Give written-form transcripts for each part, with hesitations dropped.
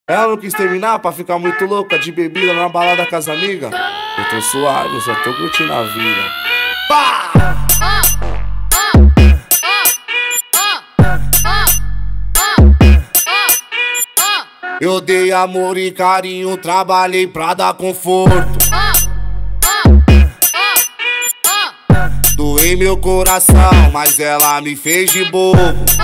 Ela não quis terminar pra ficar muito louca de bebida na balada com as amigas. Eu tô suave, eu só tô curtindo a vida. Pá! Eu dei amor e carinho, trabalhei pra dar conforto. Doei meu coração, mas ela me fez de bobo.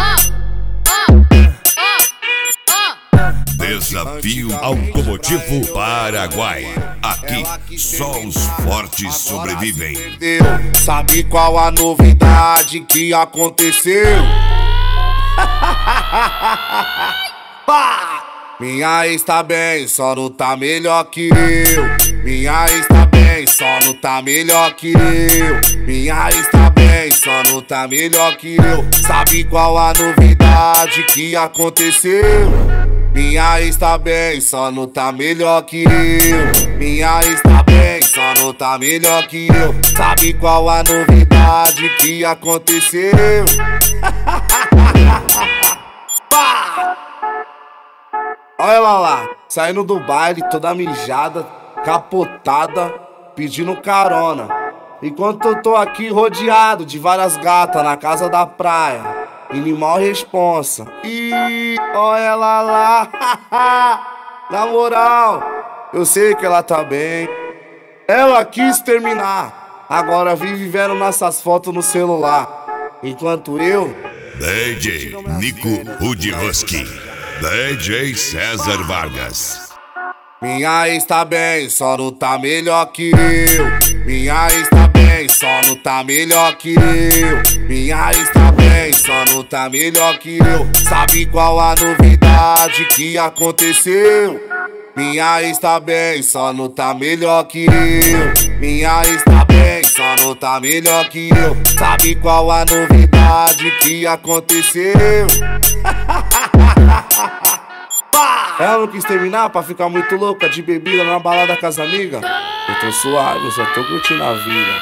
Desafio Automotivo Paraguai. Aqui só os fortes sobrevivem. Sabe qual a novidade que aconteceu? Minha ex tá bem, só não tá melhor que eu. Minha ex tá bem, só não tá melhor que eu. Minha ex tá bem, só não tá melhor que eu. Sabe qual a novidade que aconteceu? Minha ex tá bem, só não tá melhor que eu. Minha ex tá bem, só não tá melhor que eu. Sabe qual a novidade que aconteceu? Olha ela lá, saindo do baile, toda mijada, capotada, pedindo carona. Enquanto eu tô aqui rodeado de várias gatas na casa da praia, animal responsa. Ih, olha ela lá, na moral, eu sei que ela tá bem. Ela quis terminar, agora vive vendo nossas fotos no celular. Enquanto eu... DJ Nico Hudhusky, DJ César Vargas. Minha ex tá bem, só não tá melhor que eu. Minha ex tá bem, só não tá melhor que eu. Minha ex tá bem, só não tá melhor que eu. Sabe qual a novidade que aconteceu? Minha ex tá bem, só não tá melhor que eu. Minha ex tá bem, só não tá melhor que eu. Sabe qual a novidade que aconteceu? Ela não quis terminar pra ficar muito louca de bebida na balada com as amigas. Eu tô suave, eu só tô curtindo a vida.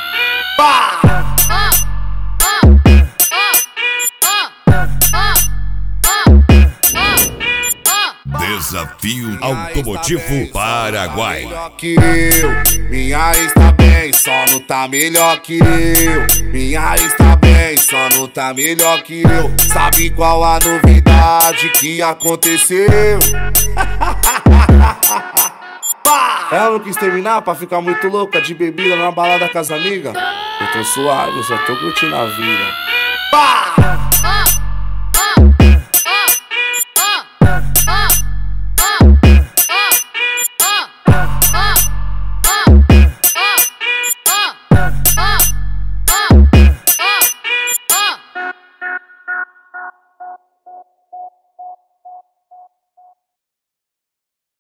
Desafio Automotivo Paraguai. Minha ex tá bem, só não tá melhor que eu. Minha ex tá bem, só não tá melhor que eu. Sabe qual a novidade que aconteceu? Ela não quis terminar pra ficar muito louca de bebida na balada com as amigas. Eu tô suave, eu só tô curtindo a vida.